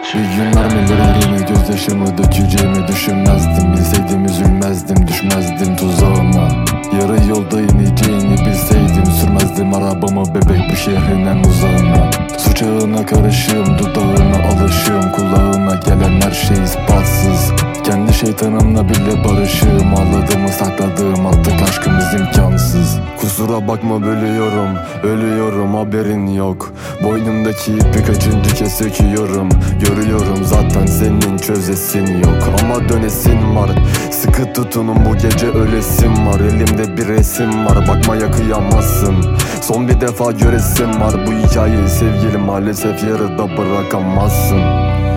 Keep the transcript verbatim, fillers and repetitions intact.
Bir gün mermilerimi, gözyaşımı dökeceğimi düşünmezdim. Bilseydim üzülmezdim, düşmezdim tuzağına. Yarı yolda ineceğini bilseydim, sürmezdim arabamı bebek bu şehrinden uzağına. Suç ağına karışığım, dudağına alışığım, kulağına gelen her şey ispatsız. Kendi şeytanımla bile barışığım, ağladığımı sakladığım artık aşkımız imkansız. Kusura bakma bölüyorum, ölüyorum haberin yok. Boynumdaki ipi kaçıncı kez söküyorum. Görüyorum zaten senin çözesin yok. Ama dönesin var, sıkı tutunun bu gece ölesim var. Elimde bir resim var, bakmaya kıyamazsın. Son bir defa göresim var bu hikayeyi sevgilim, maalesef yarıda bırakamazsın.